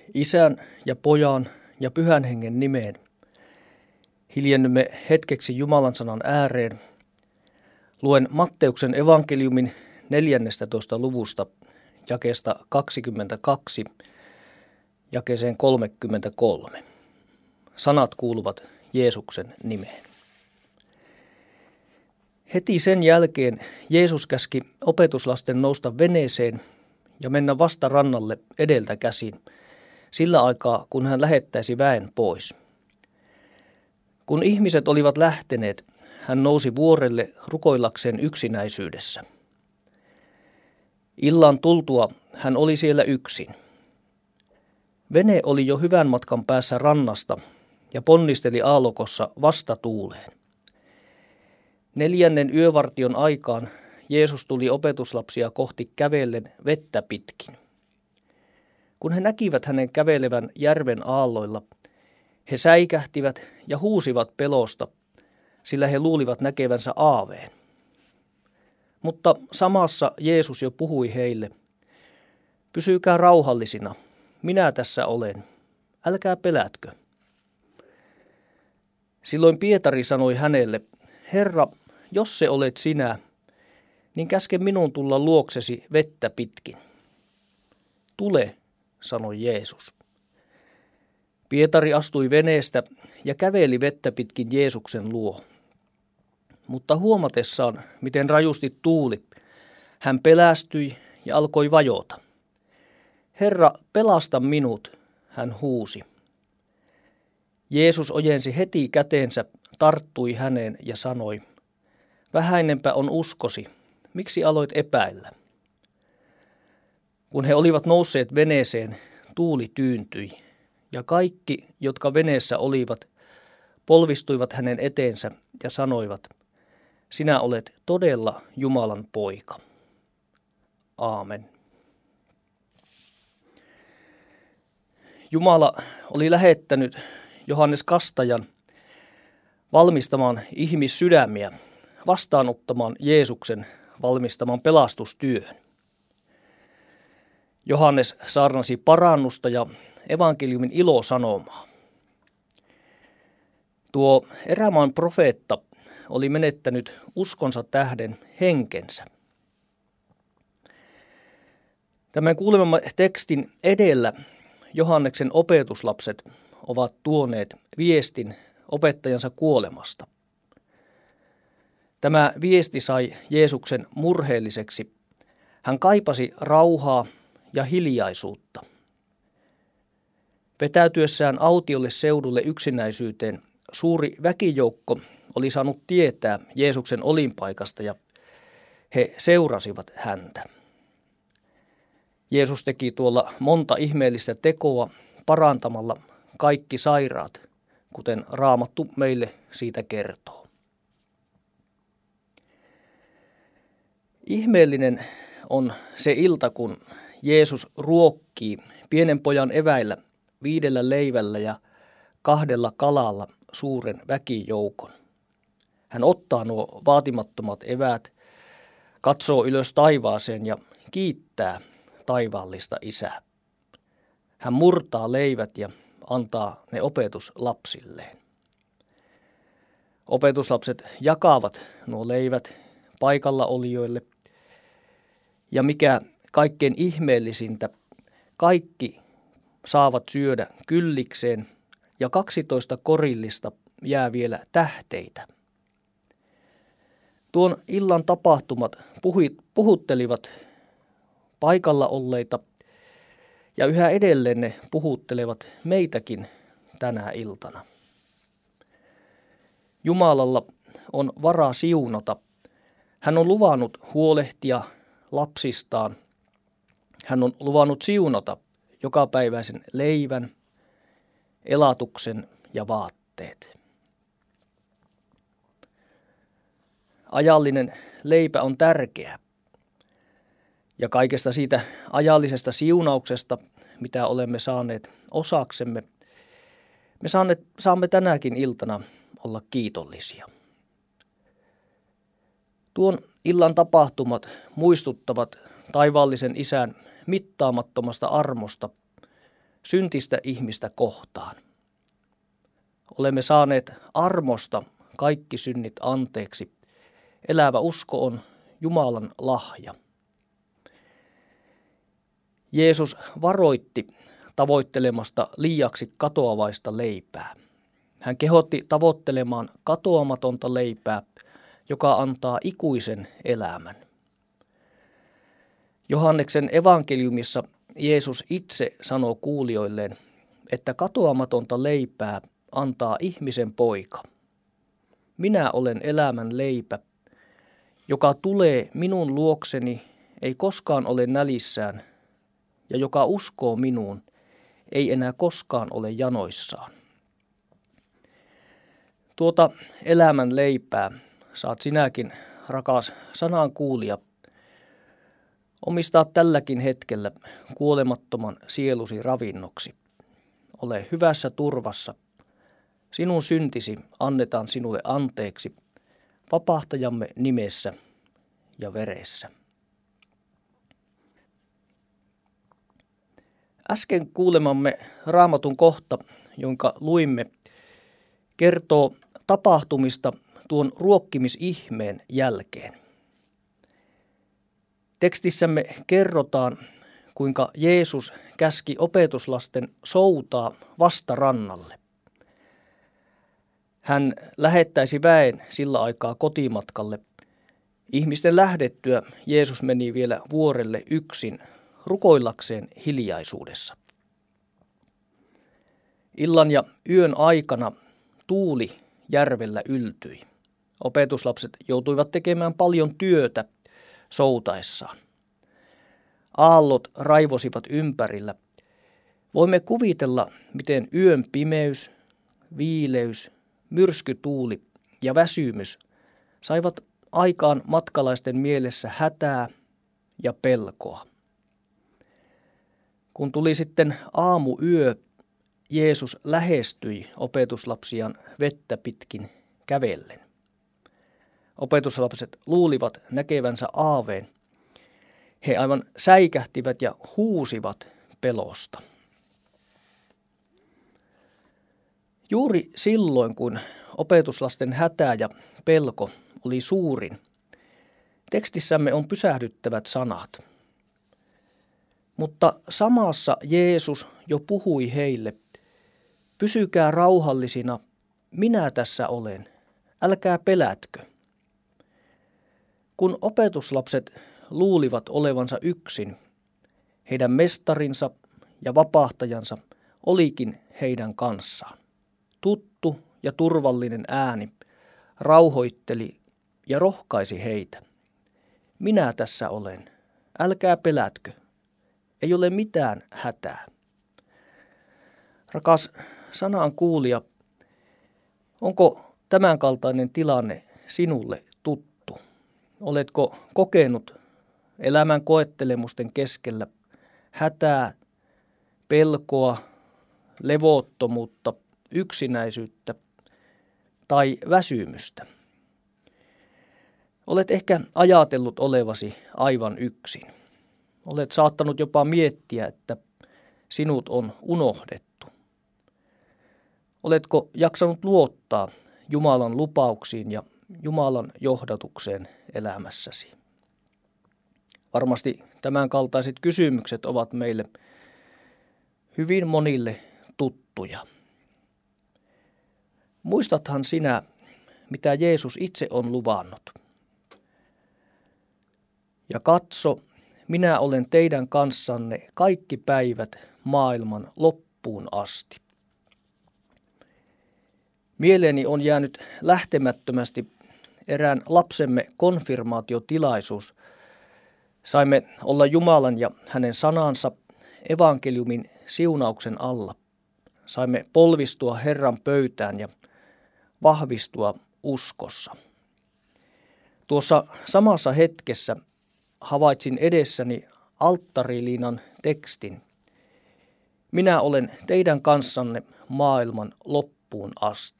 Isän ja Pojan ja Pyhän Hengen nimeen hiljennymme hetkeksi Jumalan sanan ääreen. Luen Matteuksen evankeliumin 14. luvusta jakeesta 22 jakeeseen 33. Sanat kuuluvat Jeesuksen nimeen. Heti sen jälkeen Jeesus käski opetuslasten nousta veneeseen ja mennä vastarannalle edeltä käsin, sillä aikaa kun hän lähettäisi väen pois. Kun ihmiset olivat lähteneet, hän nousi vuorelle rukoillakseen yksinäisyydessä. Illan tultua hän oli siellä yksin. Vene oli jo hyvän matkan päässä rannasta ja ponnisteli aallokossa vastatuuleen. 4. yövartion aikaan Jeesus tuli opetuslapsia kohti kävellen vettä pitkin. Kun he näkivät hänen kävelevän järven aalloilla, he säikähtivät ja huusivat pelosta, sillä he luulivat näkevänsä aaveen. Mutta samassa Jeesus jo puhui heille: "Pysykää rauhallisina, minä tässä olen, älkää pelätkö." Silloin Pietari sanoi hänelle: "Herra, jos se olet sinä, niin käske minun tulla luoksesi vettä pitkin." "Tule," sanoi Jeesus. Pietari astui veneestä ja käveli vettä pitkin Jeesuksen luo. Mutta huomatessaan, miten rajusti tuuli, hän pelästyi ja alkoi vajota. "Herra, pelasta minut," hän huusi. Jeesus ojensi heti käteensä, tarttui häneen ja sanoi: "Vähäinenpä on uskosi, miksi aloit epäillä?" Kun he olivat nousseet veneeseen, tuuli tyyntyi, ja kaikki, jotka veneessä olivat, polvistuivat hänen eteensä ja sanoivat: "Sinä olet todella Jumalan poika." Aamen. Jumala oli lähettänyt Johannes Kastajan valmistamaan ihmissydämiä, vastaanottamaan Jeesuksen valmistaman pelastustyön. Johannes saarnasi parannusta ja evankeliumin ilosanomaa. Tuo erämaan profeetta oli menettänyt uskonsa tähden henkensä. Tämän kuulemamme tekstin edellä Johanneksen opetuslapset ovat tuoneet viestin opettajansa kuolemasta. Tämä viesti sai Jeesuksen murheelliseksi. Hän kaipasi rauhaa ja hiljaisuutta. Vetäytyessään autiolle seudulle yksinäisyyteen suuri väkijoukko oli saanut tietää Jeesuksen olinpaikasta ja he seurasivat häntä. Jeesus teki tuolla monta ihmeellistä tekoa parantamalla kaikki sairaat, kuten Raamattu meille siitä kertoo. Ihmeellinen on se ilta, kun Jeesus ruokkii pienen pojan eväillä 5 leivällä ja 2 kalalla suuren väkijoukon. Hän ottaa nuo vaatimattomat eväät, katsoo ylös taivaaseen ja kiittää taivaallista Isää. Hän murtaa leivät ja antaa ne opetuslapsilleen. Opetuslapset jakavat nuo leivät paikalla olijoille. Ja mikä kaikkein ihmeellisintä, kaikki saavat syödä kyllikseen ja 12 korillista jää vielä tähteitä. Tuon illan tapahtumat puhuttelivat paikalla olleita ja yhä edelleen ne puhuttelevat meitäkin tänä iltana. Jumalalla on varaa siunata. Hän on luvannut huolehtia lapsistaan. Hän on luvannut siunata jokapäiväisen leivän, elatuksen ja vaatteet. Ajallinen leipä on tärkeä. Ja kaikesta siitä ajallisesta siunauksesta, mitä olemme saaneet osaksemme, me saamme tänäkin iltana olla kiitollisia. Tuon illan tapahtumat muistuttavat taivaallisen Isän mittaamattomasta armosta, syntistä ihmistä kohtaan. Olemme saaneet armosta kaikki synnit anteeksi. Elävä usko on Jumalan lahja. Jeesus varoitti tavoittelemasta liiaksi katoavaista leipää. Hän kehotti tavoittelemaan katoamatonta leipää, joka antaa ikuisen elämän. Johanneksen evankeliumissa Jeesus itse sanoo kuulijoilleen, että katoamatonta leipää antaa ihmisen poika. Minä olen elämän leipä, joka tulee minun luokseni, ei koskaan ole nälissään, ja joka uskoo minuun, ei enää koskaan ole janoissaan. Tuota elämän leipää saat sinäkin, rakas sanan kuulija, omistaa tälläkin hetkellä kuolemattoman sielusi ravinnoksi. Ole hyvässä turvassa. Sinun syntisi annetaan sinulle anteeksi vapahtajamme nimessä ja veressä. Äsken kuulemamme Raamatun kohta, jonka luimme, kertoo tapahtumista tuon ruokkimisihmeen jälkeen. Tekstissämme kerrotaan, kuinka Jeesus käski opetuslasten soutaa vastarannalle. Hän lähettäisi väen sillä aikaa kotimatkalle. Ihmisten lähdettyä Jeesus meni vielä vuorelle yksin rukoillakseen hiljaisuudessa. Illan ja yön aikana tuuli järvellä yltyi. Opetuslapset joutuivat tekemään paljon työtä soutaessaan. Aallot raivosivat ympärillä. Voimme kuvitella, miten yön pimeys, viileys, myrskytuuli ja väsymys saivat aikaan matkalaisten mielessä hätää ja pelkoa. Kun tuli sitten aamuyö, Jeesus lähestyi opetuslapsiaan vettä pitkin kävellen. Opetuslapset luulivat näkevänsä aaveen. He aivan säikähtivät ja huusivat pelosta. Juuri silloin, kun opetuslasten hätä ja pelko oli suurin, tekstissämme on pysähdyttävät sanat. Mutta samassa Jeesus jo puhui heille, pysykää rauhallisina, minä tässä olen, älkää pelätkö. Kun opetuslapset luulivat olevansa yksin, heidän mestarinsa ja vapahtajansa olikin heidän kanssaan. Tuttu ja turvallinen ääni rauhoitteli ja rohkaisi heitä. Minä tässä olen, älkää pelätkö, ei ole mitään hätää. Rakas sanan kuulija, onko tämänkaltainen tilanne sinulle tuttu? Oletko kokenut elämän koettelemusten keskellä hätää, pelkoa, levottomuutta, yksinäisyyttä tai väsymystä? Olet ehkä ajatellut olevasi aivan yksin. Olet saattanut jopa miettiä, että sinut on unohdettu. Oletko jaksanut luottaa Jumalan lupauksiin ja Jumalan johdatukseen elämässäsi? Varmasti tämänkaltaiset kysymykset ovat meille hyvin monille tuttuja. Muistathan sinä, mitä Jeesus itse on luvannut. Ja katso, minä olen teidän kanssanne kaikki päivät maailman loppuun asti. Mieleeni on jäänyt lähtemättömästi erään lapsemme konfirmaatiotilaisuus. Saimme olla Jumalan ja hänen sanansa evankeliumin siunauksen alla. Saimme polvistua Herran pöytään ja vahvistua uskossa. Tuossa samassa hetkessä havaitsin edessäni alttariliinan tekstin. Minä olen teidän kanssanne maailman loppuun asti.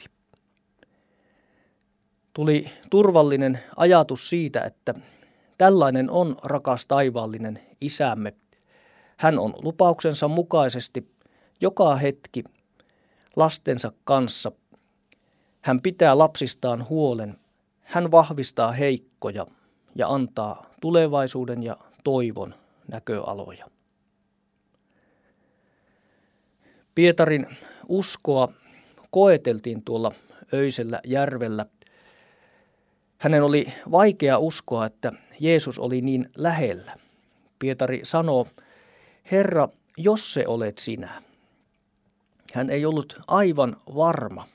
Tuli turvallinen ajatus siitä, että tällainen on rakas taivaallinen Isämme. Hän on lupauksensa mukaisesti Joka hetki lastensa kanssa hän pitää lapsistaan huolen, hän vahvistaa heikkoja ja antaa tulevaisuuden ja toivon näköaloja. Pietarin uskoa koeteltiin tuolla öisellä järvellä. Hänen oli vaikea uskoa, että Jeesus oli niin lähellä. Pietari sanoo, Herra, jos se olet sinä. Hän ei ollut aivan varma.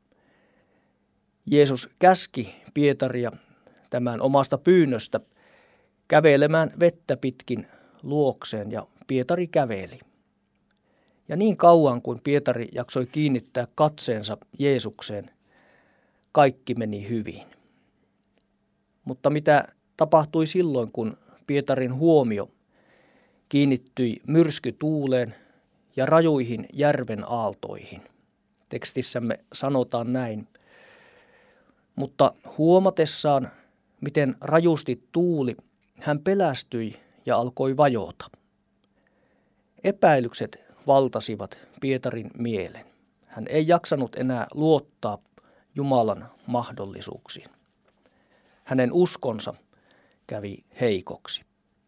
Jeesus käski Pietaria tämän omasta pyynnöstä kävelemään vettä pitkin luokseen ja Pietari käveli. Ja niin kauan kuin Pietari jaksoi kiinnittää katseensa Jeesukseen, kaikki meni hyvin. Mutta mitä tapahtui silloin, kun Pietarin huomio kiinnittyi myrskytuuleen ja rajuihin järven aaltoihin? Tekstissämme sanotaan näin. Mutta huomatessaan, miten rajusti tuuli, hän pelästyi ja alkoi vajota. Epäilykset valtasivat Pietarin mielen. Hän ei jaksanut enää luottaa Jumalan mahdollisuuksiin. Hänen uskonsa kävi heikoksi.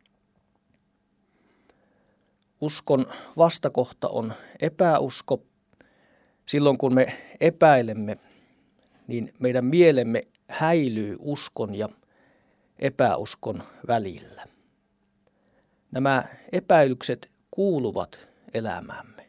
Uskon vastakohta on epäusko. Silloin kun me epäilemme, niin meidän mielemme häilyy uskon ja epäuskon välillä. Nämä epäilykset kuuluvat elämäämme.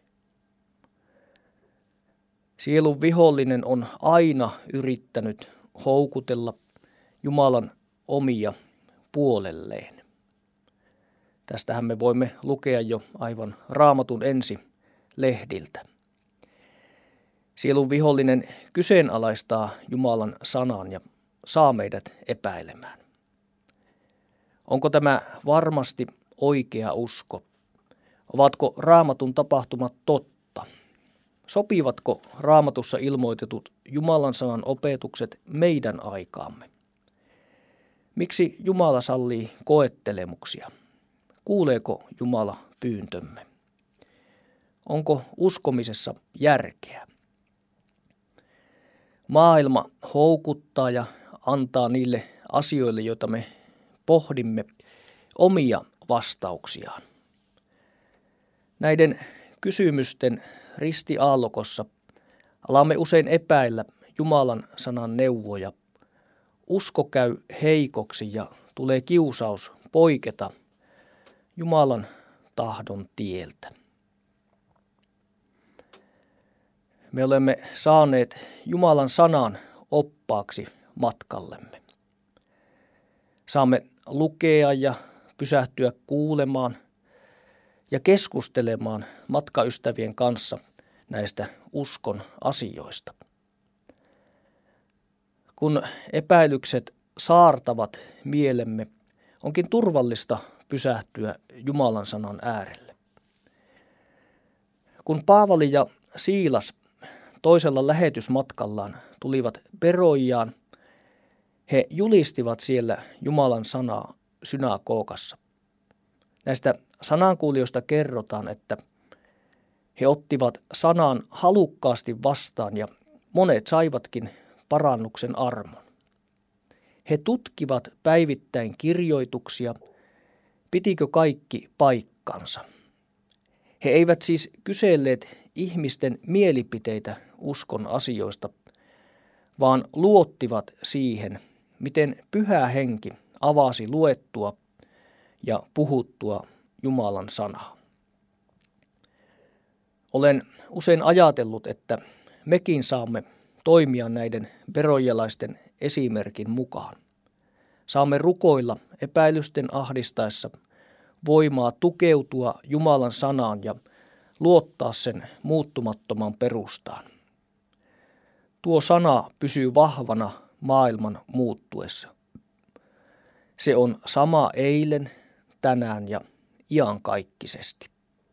Sielun vihollinen on aina yrittänyt houkutella Jumalan omia puolelleen. Tästähän me voimme lukea jo aivan Raamatun ensi lehdiltä. Sielun vihollinen kyseenalaistaa Jumalan sanan ja saa meidät epäilemään. Onko tämä varmasti oikea usko? Ovatko Raamatun tapahtumat totta? Sopivatko Raamatussa ilmoitetut Jumalan sanan opetukset meidän aikaamme? Miksi Jumala sallii koettelemuksia? Kuuleeko Jumala pyyntömme? Onko uskomisessa järkeä? Maailma houkuttaa ja antaa niille asioille, joita me pohdimme, omia vastauksiaan. Näiden kysymysten ristiaallokossa alamme usein epäillä Jumalan sanan neuvoja. Usko käy heikoksi ja tulee kiusaus poiketa Jumalan tahdon tieltä. Me olemme saaneet Jumalan sanan oppaaksi matkallemme. Saamme lukea ja pysähtyä kuulemaan ja keskustelemaan matkaystävien kanssa näistä uskon asioista. Kun epäilykset saartavat mielemme, onkin turvallista pysähtyä Jumalan sanan äärelle. Kun Paavali ja Siilas toisella lähetysmatkallaan tulivat Beroiaan, he julistivat siellä Jumalan sanaa synagogassa. Näistä sanankuulijoista kerrotaan, että he ottivat sanan halukkaasti vastaan ja monet saivatkin parannuksen armon. He tutkivat päivittäin kirjoituksia, pitikö kaikki paikkansa. He eivät siis kyselleet ihmisten mielipiteitä uskon asioista, vaan luottivat siihen, miten Pyhä Henki avasi luettua ja puhuttua Jumalan sanaa. Olen usein ajatellut, että mekin saamme toimia näiden beroijalaisten esimerkin mukaan. Saamme rukoilla epäilysten ahdistaessa voimaa tukeutua Jumalan sanaan ja luottaa sen muuttumattoman perustaan. Tuo sana pysyy vahvana maailman muuttuessa. Se on sama eilen, tänään ja iankaikkisesti.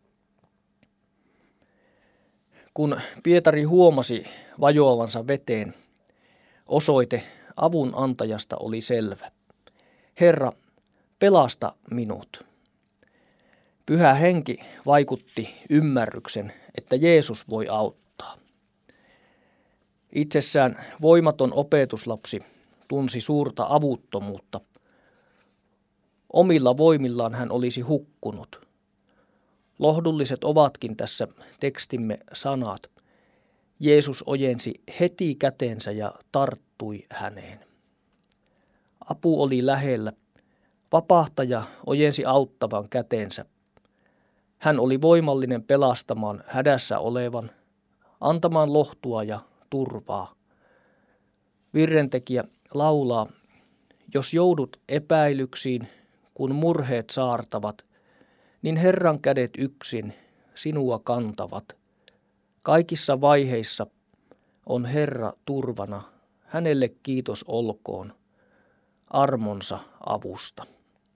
Kun Pietari huomasi vajoavansa veteen, osoite avun antajasta oli selvä. Herra, pelasta minut. Pyhä Henki vaikutti ymmärryksen, että Jeesus voi auttaa. Itsessään voimaton opetuslapsi tunsi suurta avuttomuutta. Omilla voimillaan hän olisi hukkunut. Lohdulliset ovatkin tässä tekstimme sanat. Jeesus ojensi heti kätensä ja tarttui häneen. Apu oli lähellä. Vapahtaja ojensi auttavan kätensä. Hän oli voimallinen pelastamaan hädässä olevan, antamaan lohtua ja turvaa. Virrentekijä laulaa, jos joudut epäilyksiin, kun murheet saartavat, niin Herran kädet yksin sinua kantavat. Kaikissa vaiheissa on Herra turvana, hänelle kiitos olkoon, armonsa avusta.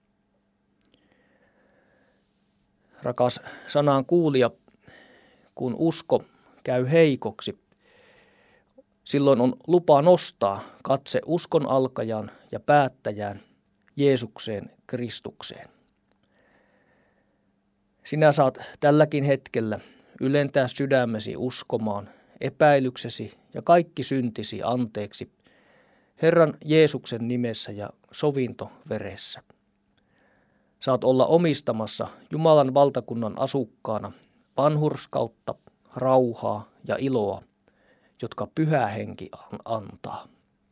Rakas sanan kuulija, kun usko käy heikoksi, silloin on lupa nostaa katse uskon alkajan ja päättäjään Jeesukseen Kristukseen. Sinä saat tälläkin hetkellä ylentää sydämesi uskomaan epäilyksesi ja kaikki syntisi anteeksi Herran Jeesuksen nimessä ja sovintoveressä. Saat olla omistamassa Jumalan valtakunnan asukkaana vanhurskautta, rauhaa ja iloa, jotka Pyhä Henki antaa.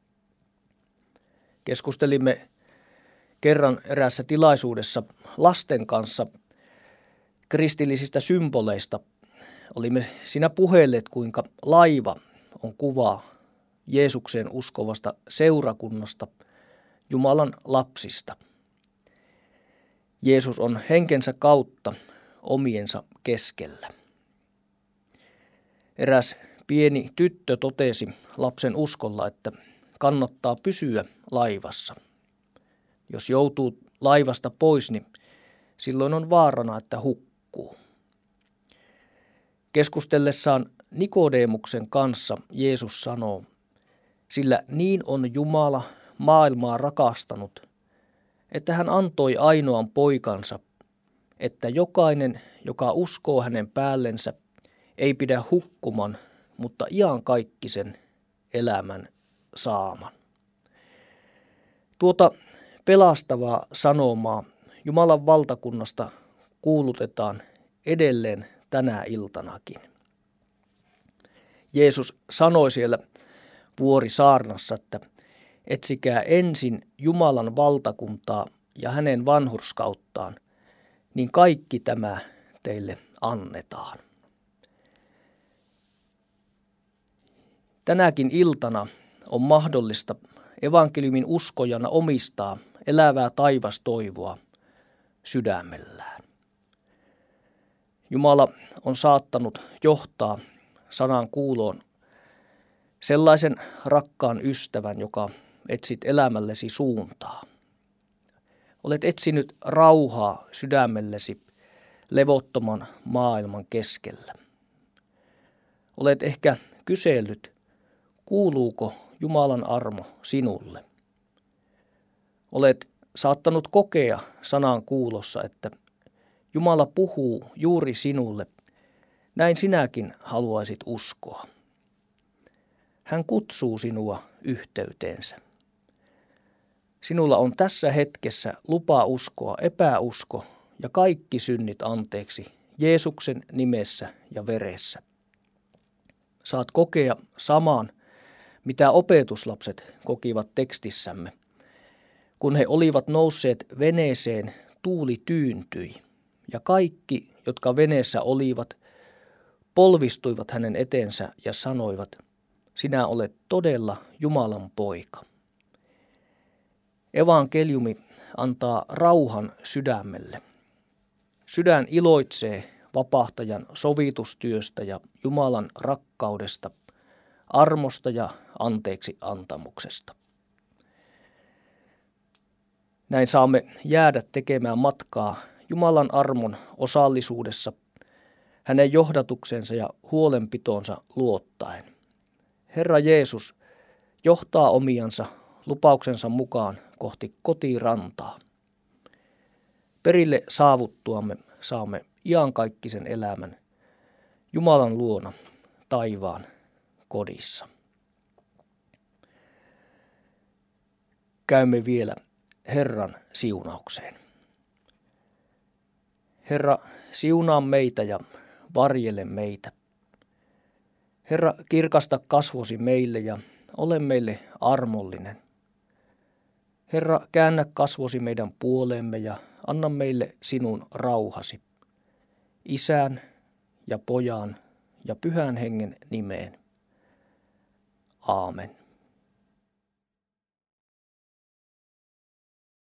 Keskustelimme kerran eräässä tilaisuudessa lasten kanssa kristillisistä symboleista. Olimme siinä puhelleet, kuinka laiva on kuva Jeesukseen uskovasta seurakunnasta, Jumalan lapsista. Jeesus on henkensä kautta omiensa keskellä. Eräs pieni tyttö totesi lapsen uskolla, että kannattaa pysyä laivassa. Jos joutuu laivasta pois, niin silloin on vaarana, että hukkuu. Keskustellessaan Nikodemuksen kanssa Jeesus sanoo, sillä niin on Jumala maailmaa rakastanut, että hän antoi ainoan poikansa, että jokainen, joka uskoo hänen päällensä, ei pidä hukkuman, mutta iankaikkisen elämän saaman. Tuota pelastavaa sanomaa Jumalan valtakunnasta kuulutetaan edelleen tänä iltanakin. Jeesus sanoi siellä vuorisaarnassa, että etsikää ensin Jumalan valtakuntaa ja hänen vanhurskauttaan, niin kaikki tämä teille annetaan. Tänäkin iltana on mahdollista evankeliumin uskojana omistaa elävää taivastoivoa sydämellään. Jumala on saattanut johtaa sanan kuuloon sellaisen rakkaan ystävän, joka etsit elämällesi suuntaa. Olet etsinyt rauhaa sydämellesi levottoman maailman keskellä. Olet ehkä kysellyt, kuuluuko Jumalan armo sinulle. Olet saattanut kokea sanan kuulossa, että Jumala puhuu juuri sinulle. Näin sinäkin haluaisit uskoa. Hän kutsuu sinua yhteyteensä. Sinulla on tässä hetkessä lupa uskoa epäusko ja kaikki synnit anteeksi Jeesuksen nimessä ja veressä. Saat kokea saman, mitä opetuslapset kokivat tekstissämme. Kun he olivat nousseet veneeseen, tuuli tyyntyi, ja kaikki, jotka veneessä olivat, polvistuivat hänen eteensä ja sanoivat, sinä olet todella Jumalan poika. Evankeliumi antaa rauhan sydämelle. Sydän iloitsee vapahtajan sovitustyöstä ja Jumalan rakkaudesta, armosta ja anteeksi antamuksesta. Näin saamme jäädä tekemään matkaa Jumalan armon osallisuudessa, hänen johdatuksensa ja huolenpitonsa luottaen. Herra Jeesus johtaa omiansa lupauksensa mukaan kohti kotirantaa. Perille saavuttuamme saamme iankaikkisen elämän Jumalan luona taivaan kodissa. Käymme vielä Herran siunaukseen. Herra, siunaa meitä ja varjele meitä. Herra, kirkasta kasvosi meille ja ole meille armollinen. Herra, käännä kasvosi meidän puoleemme ja anna meille sinun rauhasi. Isän ja Pojan ja Pyhän Hengen nimeen. Aamen.